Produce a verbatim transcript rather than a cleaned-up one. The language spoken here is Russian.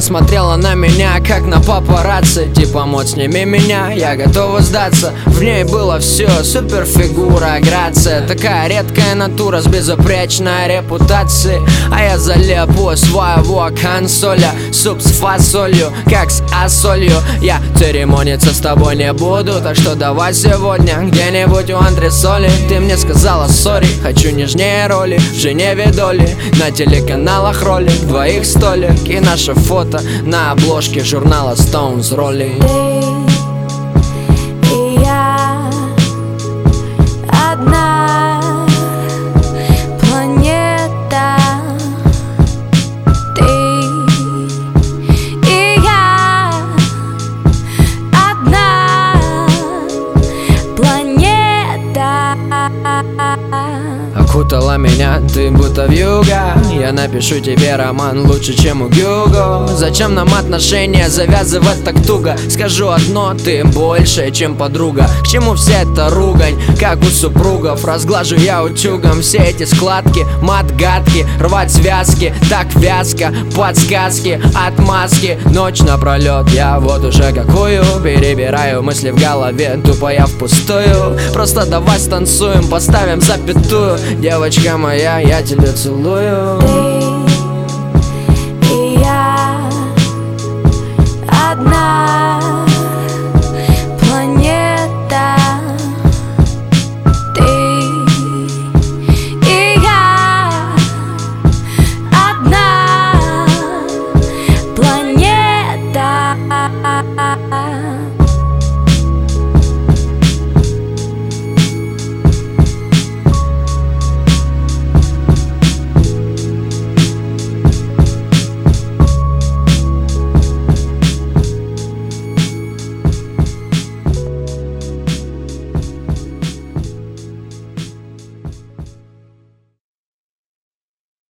смотрела на меня, как на папарацци. Типа, мод, сними меня, я готова сдаться. В ней было все, супер фигура, грация. Такая редкая натура с безупречной репутацией. А я залеп у своего консоля суп с фасолью, как с асолью. Я церемониться с тобой не буду, так что давай сегодня где-нибудь у антресоли. Ты мне сказала сори, хочу нежнее роли в Женеве доли. На телеканалах ролик, двоих столик и наше фото на обложке журнала Stones Rolling. Ты и я одна планета. Ты и я одна планета. Окутала меня ты будто вьюга. Я напишу тебе роман лучше, чем у Гюго. Зачем нам отношения завязывать так туго? Скажу одно, ты больше, чем подруга. К чему вся эта ругань, как у супругов? Разглажу я утюгом все эти складки, мат гадки, рвать связки, так вязко. Подсказки, отмазки, ночь напролет. Я вот уже какую перебираю мысли в голове, тупо я впустую. Просто давай станцуем, поставим запятую. Девочка моя, я тебя целую.